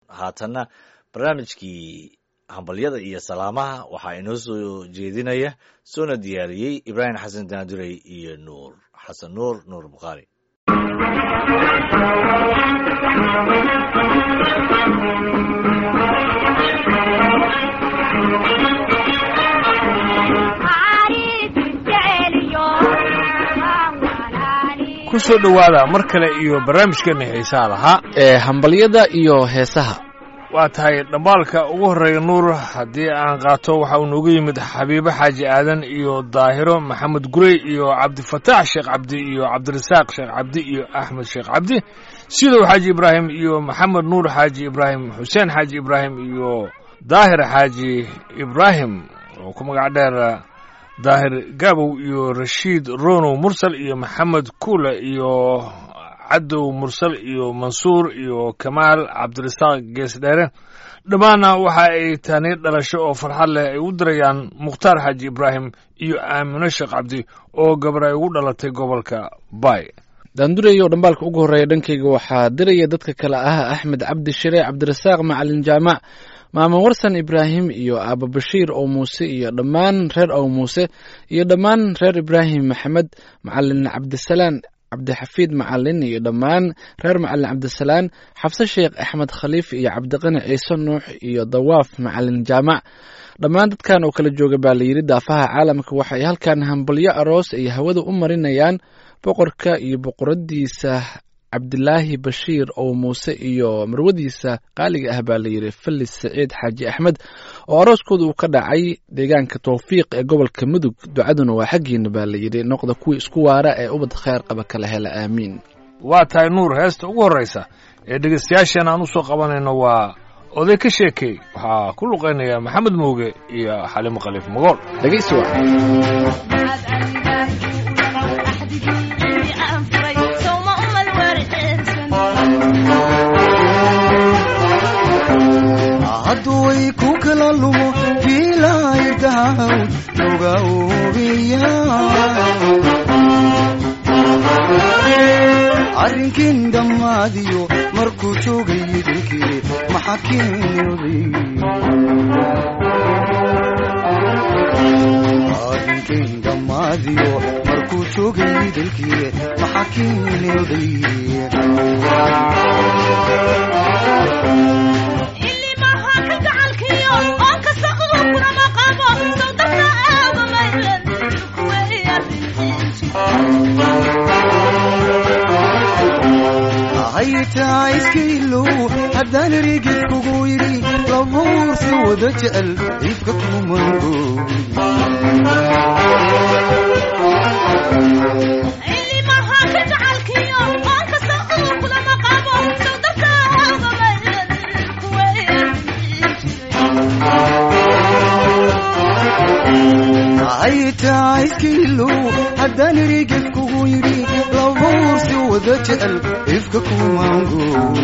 haatanna barnaamijkii hambalyada iyo salaamaha waxaa inoo soo jeedinaya soona diyaariyey ibraahim xasan daandurey iyo nuur xasan nuur bukhaari. ku soo dhowaada mar kale iyo barnaamijkeena xiisaha lahaa ee hambalyada iyo heesaha. waa tahay dhambaalka ugu horreeya nuur haddii aan qaato waxa uu noogu yimid xabiibo xaaji aadan iyo daahiro maxamed gurey iyo cabdifataax sheekh cabdi iyo cabdirasaaq sheekh cabdi iyo axmed sheekh cabdi sidow xaaji ibraahim iyo maxamed nuur xaaji ibraahim xuseen xaaji ibraahim iyo daahir xaaji ibraahim oo ku magac dheer daahir gaabow iyo rashiid ronow mursal iyo maxamed kuule iyo cadow mursal iyo mansuur iyo kamaal cabdirasaaq geesdheere dhammaanna waxa ay taani dhalasho oo farxad leh ay u dirayaan mukhtaar xaaji ibraahim iyo aamino sheekh cabdi oo gabar ay ugu dhalatay gobolka baay. daandureyo dhambaalka ugu horreeya dhankayga waxaa diraya dadka kale ah axmed cabdi shire cabdirasaaq macalin jaamac maamo warsan ibraahim iyo aaba bashiir oo muuse iyo dhammaan reer ow muuse iyo dhammaan reer ibraahim maxamed macalin cabdisalaan cabdixafiid macalin iyo dhammaan reer macalin cabdisalaan xabse sheekh axmed khaliif iyo cabdiqani ciise nuux iyo dawaaf macalin jaamac dhammaan dadkan oo kala jooga baa layidhi daafaha caalamka waxay halkan hambalyo aroos ay hawada u marinayaan boqorka iyo boqoradiisa cabdilaahi bashiir oo muuse iyo marwadiisa qaaliga ah baa layidhi felis saciid xaaji axmed oo arooskooda uu ka dhacay deegaanka towfiiq ee gobolka mudug ducaduna waa xaggiina baa layidhi noqda kuwii isku waara ee ubad khayr qaba kala hela aamiin. waa tahay nuur heesta ugu horraysa ee dhegaystayaasheen aan u soo qabanayno waa oday ka sheekey waxaa ku luqaynaya maxamed mooge iyo xalimo khaliif magool. dhegaysi waa hadduu ku kala lumo fiilaaydahaw uga ubiya arrinkin dhammaadiyo markuu joogay idinkii maxaa keenay arrinkin dhammaadiyo markuu joogay idinkii maxaa keenay haytaa iskailow haddaan rigid kugu yidhi labuursi wada jecel iibka kumango haytaa iskailow haddaan rigid kugu yidhi labuursi wada jecel ifka kumango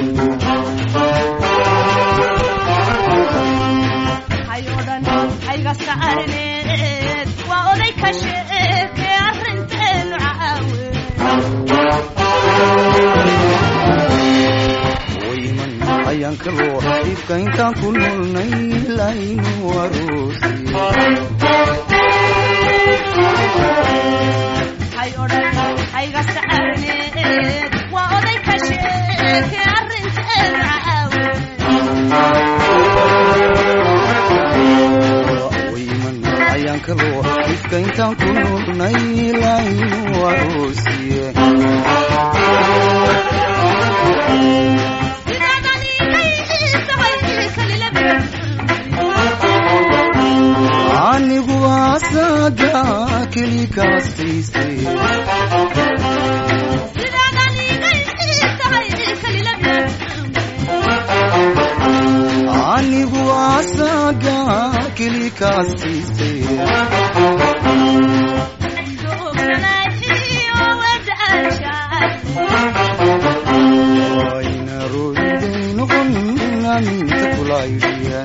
hayodhan hayga saarneed waa oday ka sheeke arrinteenu caawe wayman ayaan kaloo ifka intaan ku noolnay laynu aroosi hayodhan hayga saarneed waa oday ka sheeke arrinteenu caawe wayman ayaan kaloo ifka intaan ku noolnay laynu aroosiye anigu asaga keli kaastaystay anigu asaga keli kaastaystay wayna royday noqon aminta kulaydiya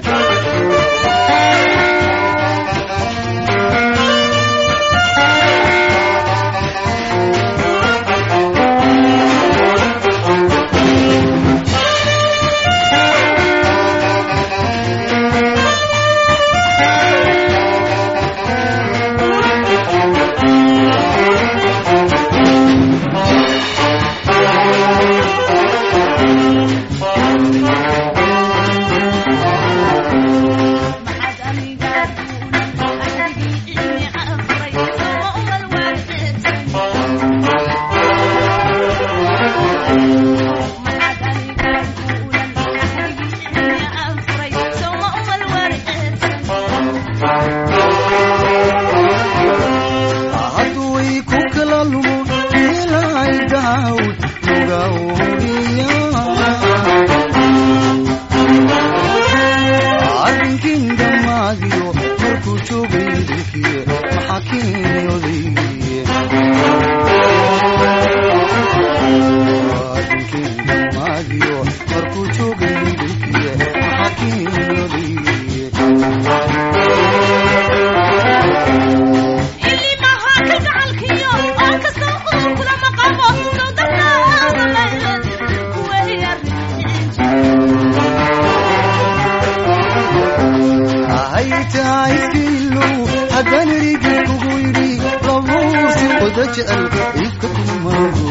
haytaiskiilo haddaan erigi kugu yidhi labuursi wada jecel ifka kumago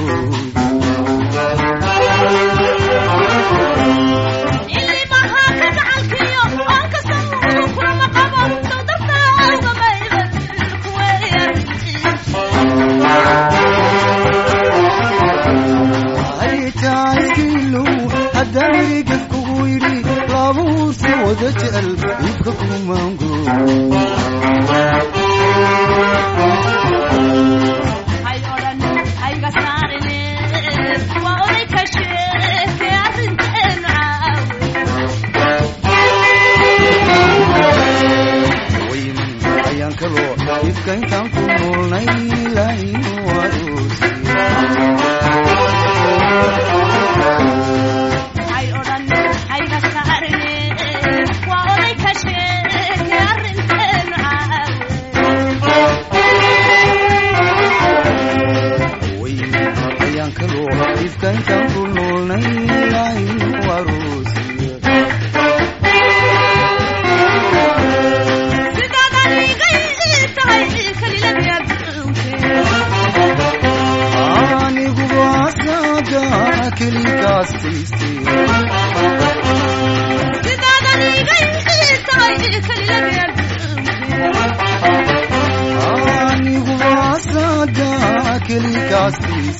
haytaiskiilo haddaan erigi kugu yidhi labuursi wada jecel ifka kumago ifka intaan ku noolnay ilaahaynu ayaan kaloo ifka intaan ku noolnay ilaahaynu aroosiya aniguba asaga kelikaas aniguba asaga kelikaas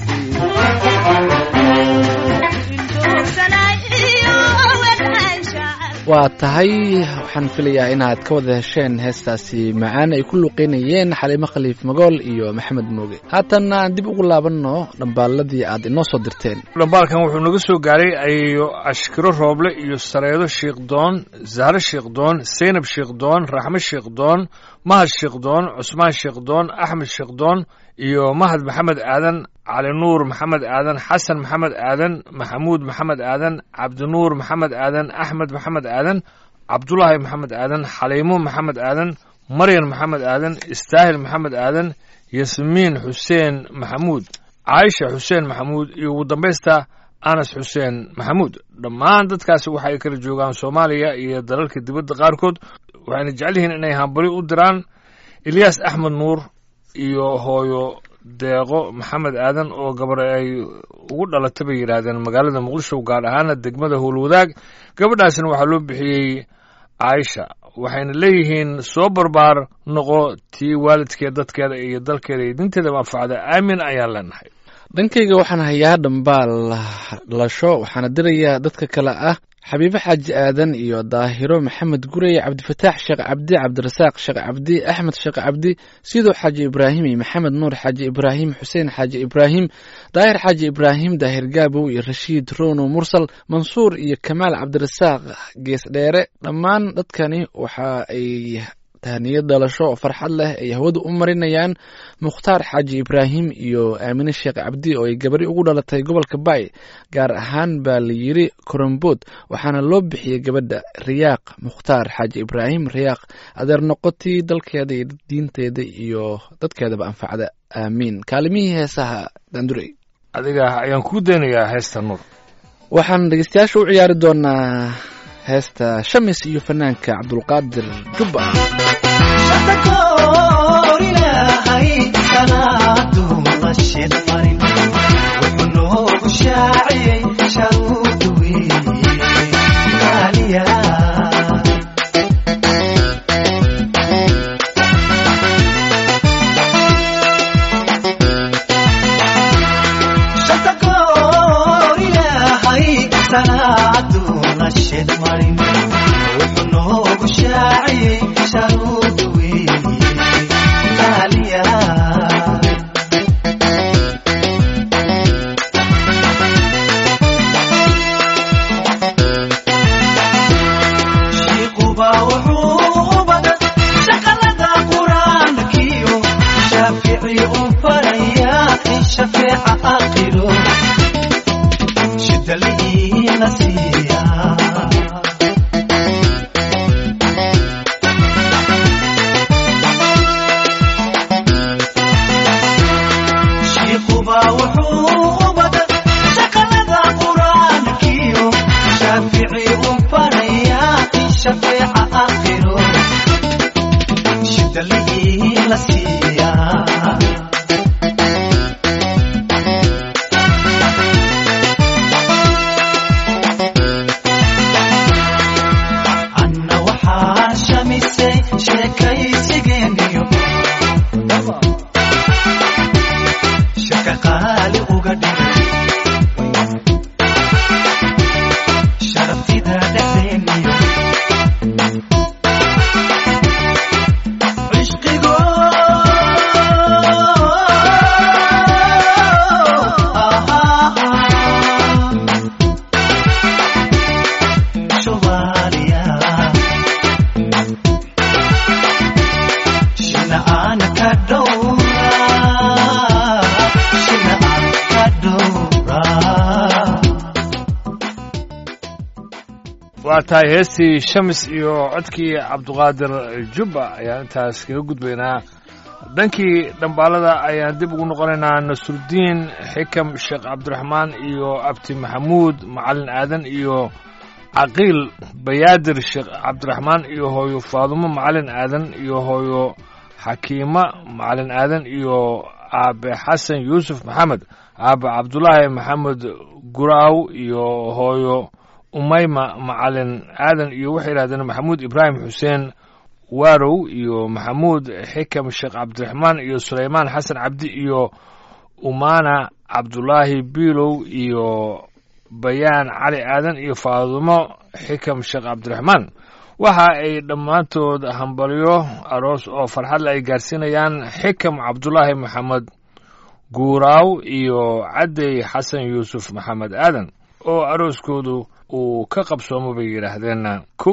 waa tahay waxaan filayaa inaad ka wada hesheen heestaasi macaan ay ku luqeynayeen xaliimo khaliif magool iyo maxamed mooge haatanna aan dib ugu laabanno dhambaaladii aad inoo soo dirteen dhambaalkan wuxuu naga soo gaaray ayo ashkiro rooble iyo sareedo shiikhdoon zahro shiikhdoon seynab shiikhdoon raxmo shiikhdoon mahad shiikhdoon cusmaan shiikhdoon axmed shiikhdoon iyo mahad maxamed aadan cali nuur maxamed aadan xasan maxamed aadan maxamuud maxamed aadan cabdinuur maxamed aadan axmed maxamed aadan cabdulaahi maxamed aadan xaliimo maxamed aadan maryan maxamed aadan istaahil maxamed aadan yasmiin xuseen maxamuud caaisha xuseen maxamuud iyo ugu dambaysta anas xuseen maxamuud dhammaan dadkaasi waxa ay kala joogaan soomaaliya iyo dalalka dibadda qaarkood waxayna jecel yihiin inay hambali u diraan ilyaas axmed nuur iyo hooyo deeqo maxamed aadan oo gabar ay ugu dhalatay bay yidhaahdeen magaalada muqdisho gaar ahaana degmada howlwadaag gabadhaasina waxaa loo bixiyey caaisha waxayna leeyihiin soo barbaar noqo tii waalidkeed dadkeeda iyo dalkeeda iyo dinteeda manfacda aamin ayaan leenahay dhankayga waxaan hayaa dhambaal dhalasho waxaana dirayaa dadka kale ah xabiibo xaaji aadan iyo daahiro maxamed gurey cabdifataax sheekh cabdi cabdirasaaq sheekh cabdi axmed sheekh cabdi sidoo xaaji ibraahim iyo maxamed nuur xaaji ibraahim xuseen xaaji ibraahim daahir xaaji ibraahim daahir gaabow iyo rashiid rono mursal mansuur iyo kamaal cabdirasaaq gees dheere dhammaan dadkani waxa ay tahniyad dhalasho oo farxad leh ay hawada u marinayaan mukhtaar xaaji ibraahim iyo aamine sheekh cabdi oo ay gabari ugu dhalatay gobolka baay gaar ahaan baa la yidhi korombood waxaana loo bixiyey gabadha riyaaq mukhtaar xaaji ibraahim riyaaq adeer noqotii dalkeeda iyo diinteeda iyo dadkeedaba anfacda aamiin kaalimihii heesaha daandurey adiga ayaan kuu daynayaa heesta nuur waxaan dhegeystayaasha u ciyaari doonaa heesta shamis iyo fanaanka cabdulqaadir jubba la siiyaa anna waxaan shamisay sheekaysigeeniyo shaka qaali uga dhigay sharaftida dhexdeeniyo waa tahay heestii shamis iyo codkii cabduqaadir jubba ayaan intaas kaga gudbaynaa dhankii dhambaalada ayaan dib ugu noqonaynaa nasrudiin xikam sheekh cabdiraxmaan iyo abti maxamuud macalin aadan iyo caqiil bayaadir sheekh cabdiraxmaan iyo hooyo faadumo macalin aadan iyo hooyo xakiima macalin aadan iyo aabe xasan yuusuf maxamed aabe cabdulaahi maxamed guraaw iyo hooyo umayma macalin aadan iyo waxay yidhahdeen maxamuud ibraahim xuseen waarow iyo maxamuud xikam sheekh cabdiraxmaan iyo sulaymaan xasan cabdi iyo umaana cabdulaahi biilow iyo bayaan cali aadan iyo faadumo xikam sheekh cabdiraxmaan waxa ay dhammaantood hambalyo aroos oo farxadle ay gaarsiinayaan xikam cabdulaahi maxamed guuraaw iyo cadey xasan yuusuf maxamed aadan oo arooskoodu uu ka qabsoomo bay yidhaahdeen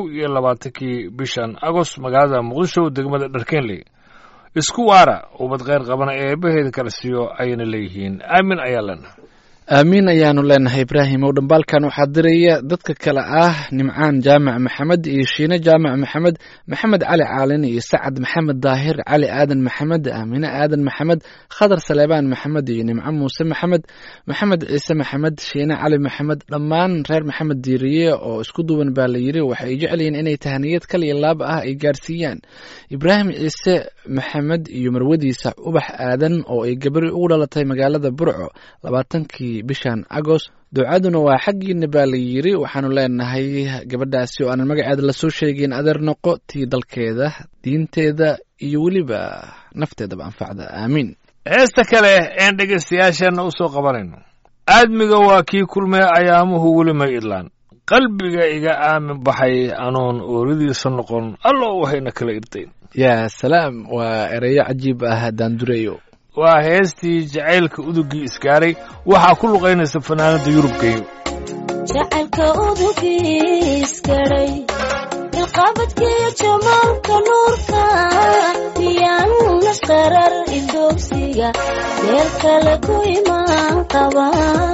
21 bishan agost magaalada muqdisho degmada dharkeenley isku waara ubad kheyr qabana ee eebbaheeda kala siiyo ayayna leeyihiin aamin ayaa lena aamiin ayaanu leenahay ibraahim ow dhambaalkan waxaa diraya dadka kale ah nimcaan jaamac maxamed iyo shiine jaamac maxamed maxamed cali caalin iyo sacad maxamed daahir cali aadan maxamed aamine aadan maxamed khadar saleebaan maxamed iyo nimco muuse maxamed maxamed ciise maxamed shiine cali maxamed dhammaan reer maxamed diiriye oo isku duwan baa la yidhi waxay jecel yihiin inay tahaniyad kaliya laab ah ay gaarsiiyaan ibraahim ciise maxamed iyo marwadiisa ubax aadan oo ay gabari ugu dhalatay magaalada burco 20 bishan agost ducaduna waa xaggiina baa la yidhi waxaanu leenahay gabadhaasi oo aanan magaceeda lasoo sheegin adeer noqo tii dalkeeda diinteeda iyo weliba nafteedaba anfacda aamiin heesta kale een dhegaystayaasheenna u soo qabanayno aadmiga waa kii kulmee ayaamuhu weli may idlaan qalbiga iga aamin baxay anoon ooridiisa noqon allo waxayna kala irtayn yaa salaam waa ereyo cajiib ah daandureeyo waa heestii jacaylka udugii isgaaray waxaa ku luqaynaysa fanaanada yurubkeeyo jacaylka udugii isgaaray ilqabadkiiyo jamaalka nuurka miyaan nasqarar ildoogsiga meel kale ku imaan qaba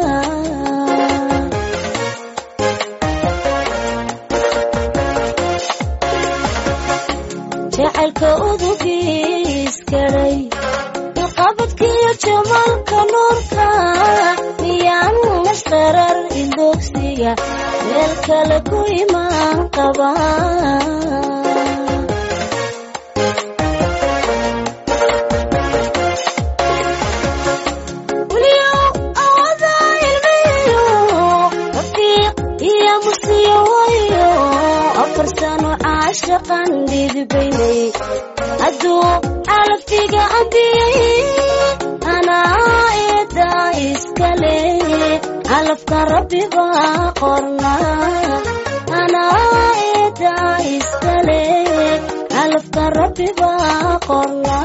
jacaylka udugii isgaaray qabadkiiyo jamaalka nuurka miyaan nasqarar ildoogsiga meel kale ku imaan qaba weliyo awada ilmiyo rafiiq iyo musiyo wayo 4 sano caashaqan dhidibaynay hadduu calaftiga ambiyey anaa eeda iskale calafka rabbi baa qorna anaa eeda iskale calafka rabbi baa qorna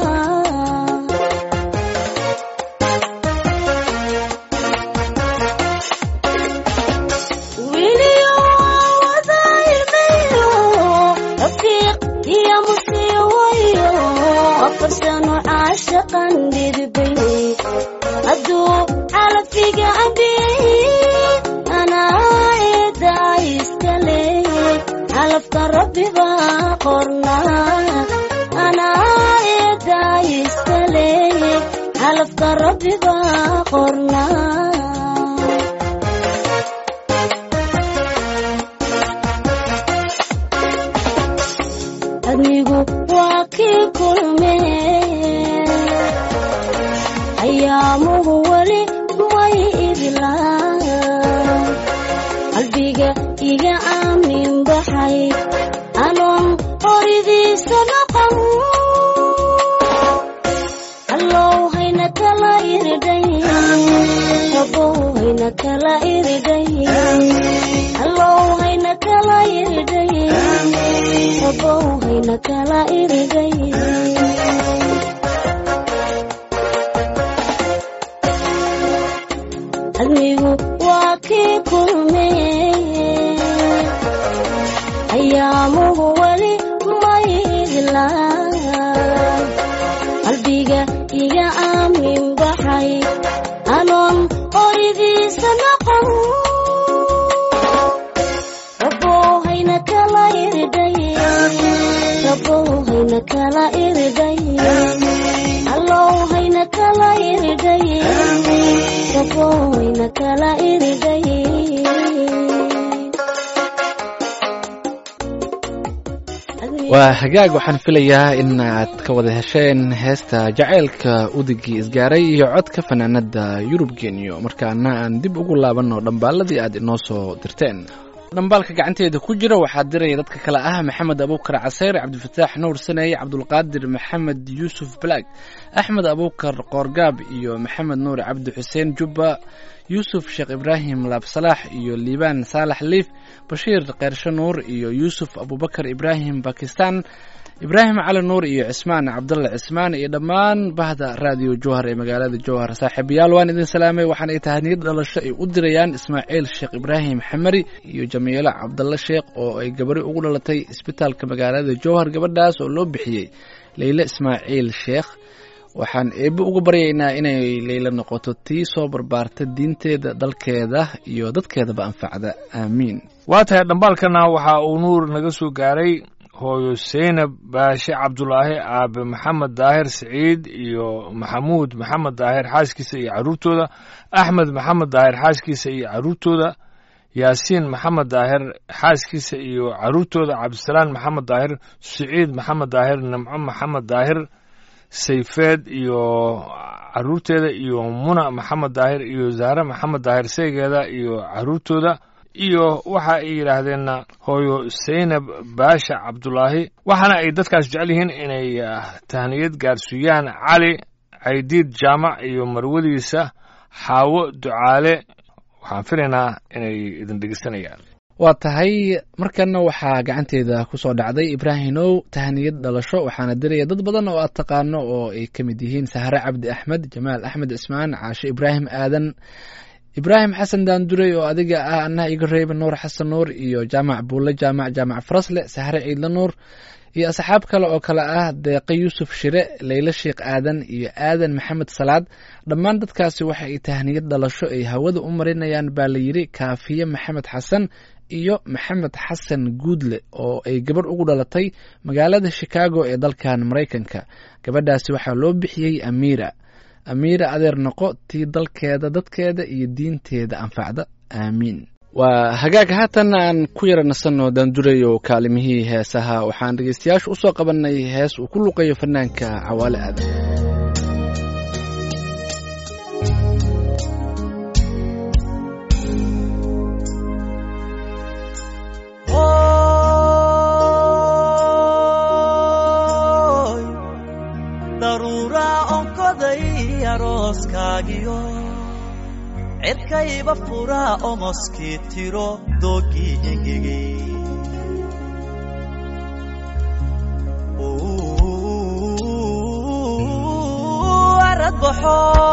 weliyo wada ilmayo rafiiq iyo musiyo wayo 4 sano caashaqan dhidibaynay hadduu calaftiga ambiyey anaa eeda iskale calafka rabbi baa qorna anaa eeda iskale calafka rabbi baa qorna adnigu waa kii kulmee ayaamuhu weli may idlaan qalbiga iga aamin baxay anoon qoridiisa noqon allow hayna kala iridhay rabow hayna kala iridhay allow hayna kala iridhay rabow hayna kala iridhay admigu waa kii kulmee ayaamuhu weli may idlaan qalbiga iga aamin baxay anoon qoridiisa noqon rabow hayna kala iridhay rabow hayna kala iridhay allow hayna kala iridhay rabow hayna kala iridhay waa hagaag waxaan filayaa in aad ka wada hesheen heesta jacaylka udigii isgaaray iyo codka fanaanada yurub genyo markaana aan dib ugu laabanno dhambaaladii aad inoo soo dirteen dhambaalka gacanteeda ku jira waxaa diraya dadka kale ah maxamed abuukar caseyr cabdifataax nuur saneeye cabdulqaadir maxamed yuusuf balaag axmed abuukar qoorgaab iyo maxamed nuur cabdi xuseen jubba yuusuf sheekh ibraahim laabsalaax iyo liibaan saalax liif bashiir kheyrshe nuur iyo yuusuf abubakar ibraahim bakistan ibraahim cali nuur iyo cismaan cabdulla cismaan iyo dhammaan bahda raadiyo jowhar ee magaalada jowhar saaxiibayaal waan idin salaamay waxaan ay tahay niyad dhalasho ay u dirayaan ismaaciil sheekh ibraahim xamari iyo jamiilo cabdalla sheekh oo ay gabari ugu dhalatay isbitaalka magaalada jowhar gabadhaas oo loo bixiyey leyle ismaaciil sheekh waxaan eebbe ugu baryaynaa inay leyla noqoto tii soo barbaarta diinteeda dalkeeda iyo dadkeedaba anfacda aamiin waa tahay dhambaalkana waxa uu nuur naga soo gaaray hooyo seynab baashe cabdulaahi aabe maxamed daahir siciid iyo maxamuud maxamed daahir xaaskiisa iyo carruurtooda axmed maxamed daahir xaaskiisa iyo carruurtooda yaasiin maxamed daahir xaaskiisa iyo carruurtooda cabdisalaan maxamed daahir siciid maxamed daahir nimco maxamed daahir sayfeed iyo carruurteeda iyo muna maxamed daahir iyo zahre maxamed daahir seegeeda iyo carruurtooda iyo waxa ay yidhaahdeenna hooyo seynab baasha cabdulaahi waxaana ay dadkaas jecel yihiin inay tahniyad gaarsiiyaan cali caydiid jaamac iyo marwadiisa xaawo ducaale waxaan filaynaa inay idin dhegeysanayaan waa tahay markana waxaa gacanteeda ku soo dhacday ibraahimow tahniyad dhalasho waxaana diraya dad badan oo aad taqaano oo ay ka mid yihiin sahre cabdi axmed jamaal axmed cismaan caashe ibraahim aadan ibraahim xasan daandurey oo adiga ah annaha iga reeba nuur xasan nuur iyo jaamac buulle jaamac farasle sahre ciidle nuur iyo asxaab kale oo kale ah deeqe yuusuf shire leyle sheekh aadan iyo aadan maxamed salaad dhammaan dadkaasi waxa ay tahniyad dhalasho ay hawada u marinayaan baa la yidhi kaafiye maxamed xasan iyo maxamed xasan guudle oo ay gabarh ugu dhalatay magaalada shikaago ee dalkan maraykanka gabadhaasi waxaa loo bixiyey amiira adeer noqo tii dalkeeda dadkeeda iyo diinteeda anfacda aamiin waa hagaag haatan aan ku yara nasanno daandurayo kaalimihii heesaha waxaan dhegeystayaasha usoo qabanay hees uu ku luqayo fanaanka cawaale aadan cirkayba furaa omoskii tiro doogii engegey arad baxo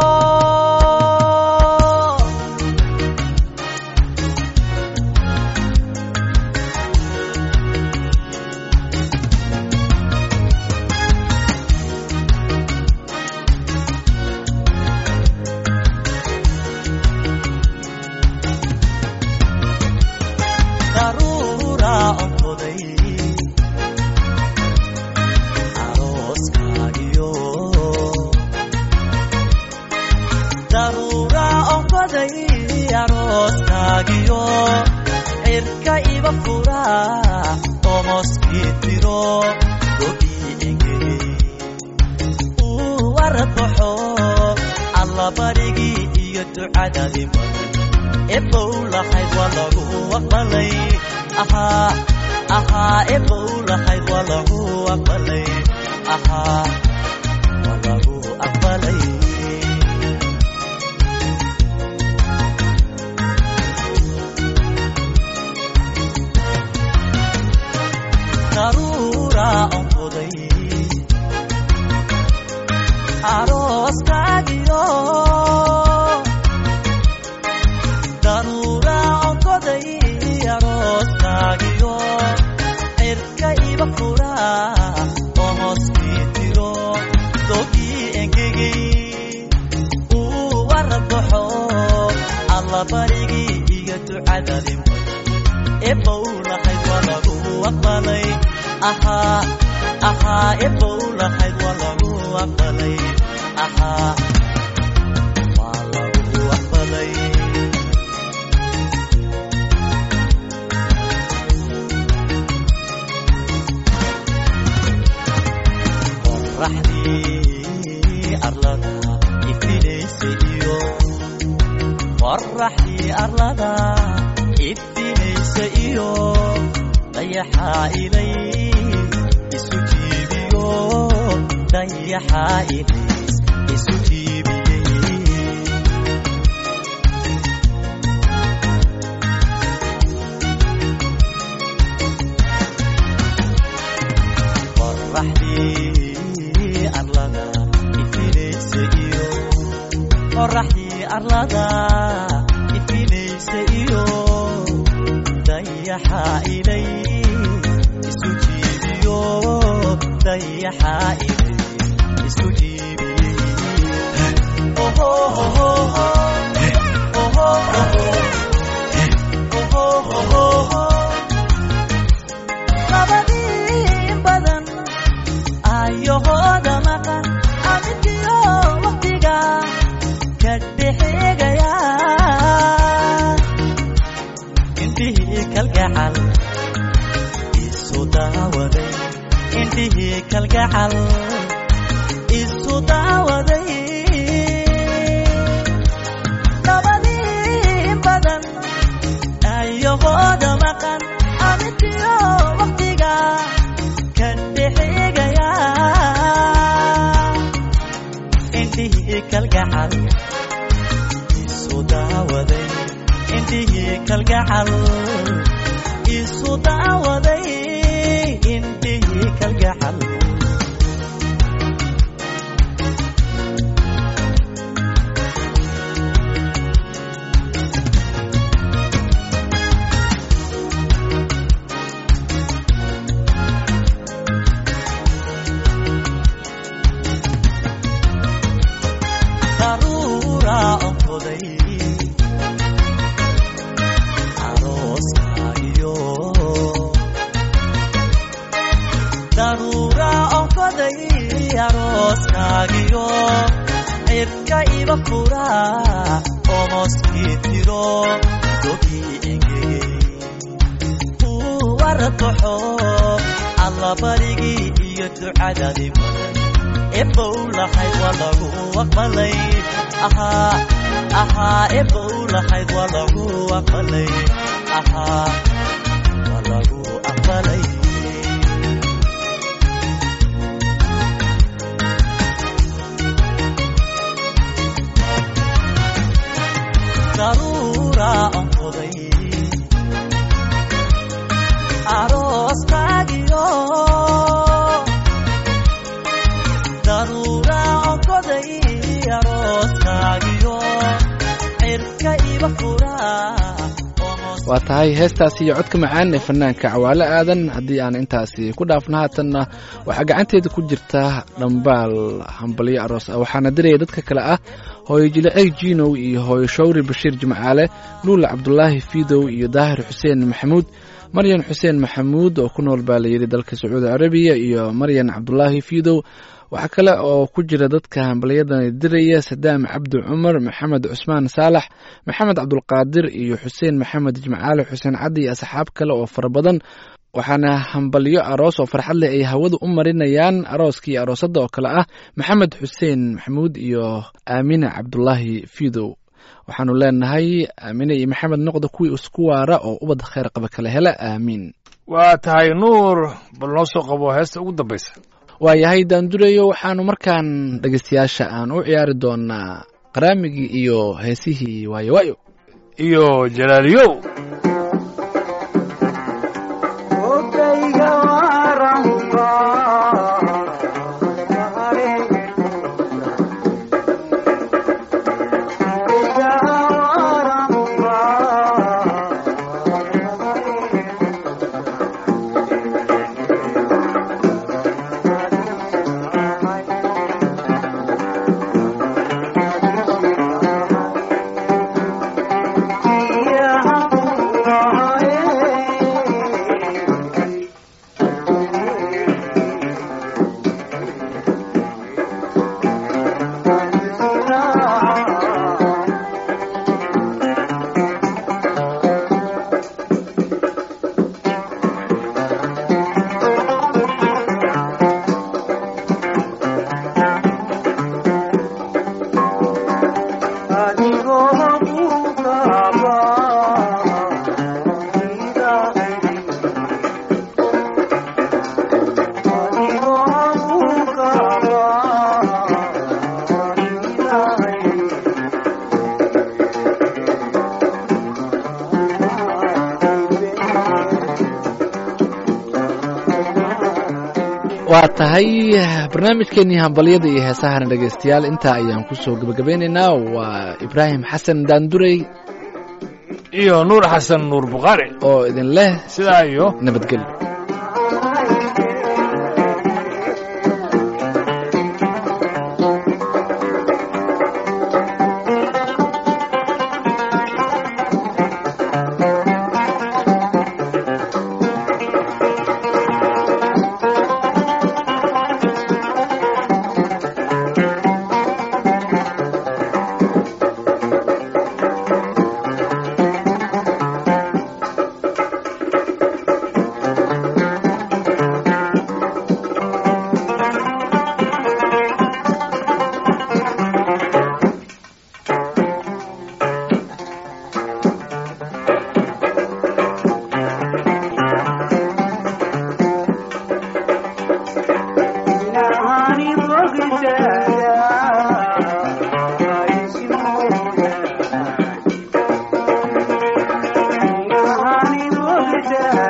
cirka iba furaa omoskii tiro doogii engegey warad baxo alla ducadaadi badan ebow lahayd waa lagu aqbalay ebow lahayd waa lagu aqbalay waa lagu aqbalay daruura onkoday arooskaagiyo daruura onkoday arooskaagiyo cirka iba fura oo hooskii tiro dogii engegay uu warabaxo alla barigii iyo ducadadi ebow lahayd waa lagu aqbalay ebow lahayd waa lagu aqbalay waa lagu aqbalay qoraxdii arlada ifinaysa iyo qoraxdii arlada ifinaysa iyo dayaxaa ilay isu jiibiyo dayaxaa ilays isu jiibiyey qoraxdii arlada ifinaysa iyo qoraxdii arlada ifinaysa iyo dayaxaa ilay isu jiibiyo dayaxaa ilay isu jiibiyey badan ayahooda maqan amidiyo waqtiga ka dhexeegaya indhihii kalgacal isu daawaday indhihii kalgacal isu daawaday labadii badan ayahooda maqan amidiyo waqtiga ka dhexeegaya indhihii kalgacal isu daawaday indhihii kalgacal isu daawaday indhihii kalgacal daruura onkoday daruura onkoday arooskaagiyo cirka iba fura oo hooskii tiro dogii engegay uu warabaxo alla barigii iyo ducadadi badan ebow lahayd waa lagu aqbalay ebow lahayd waa lagu aqbalay waa lagu aqbalay daruura onkoday arooskaagiyo daruura onkoday arooskaagiyo cirka iba fura waa tahay heestaasi iyo codka macaan ee fanaanka cawaale aadan haddii aan intaasi ku dhaafno haatanna waxaa gacanteeda ku jirta dhambaal hambalyo aroos ah waxaana diraya dadka kale ah hooyo jilicey jiinow iyo hooyo shawri bashiir jimcaale luula cabdulaahi fiidow iyo daahir xuseen maxamuud maryan xuseen maxamuud oo ku nool baa layidhi dalka sacuudi carabiya iyo maryan cabdulaahi fiidow waxaa kale oo ku jira dadka hambalyadan diraya sadaam cabdi cumar maxamed cusmaan saalax maxamed cabdulqaadir iyo xuseen maxamed jimcaale xuseen caddi iyo asxaab kale oo fara badan waxaana hambalyo aroos oo farxad leh ay hawada u marinayaan arooska iyo aroosadda oo kale ah maxamed xuseen maxamuud iyo aamina cabdulaahi fiidow waxaanu leenahay aamine iyo maxamed noqda kuwii isku waara oo ubadda khayr qaba kala hela aamiin. waa tahay nuur bal noo soo qabo heesta ugu dambaysa. waayahay daandureyo waxaanu markaan dhegeystayaasha aan u ciyaari doonaa qaraamigii iyo heesihii waayo waayo iyo jalaaliyow. waa tahay barnaamijkeenii hambalyada iyo heesahana dhegaystayaal intaa ayaan kusoo gebagabeynaynaa. waa ibraahim xasan daandurey iyo nuur xasan nuur bukhaari oo idin leh sidaa iyo nabadgelyo. Yeah.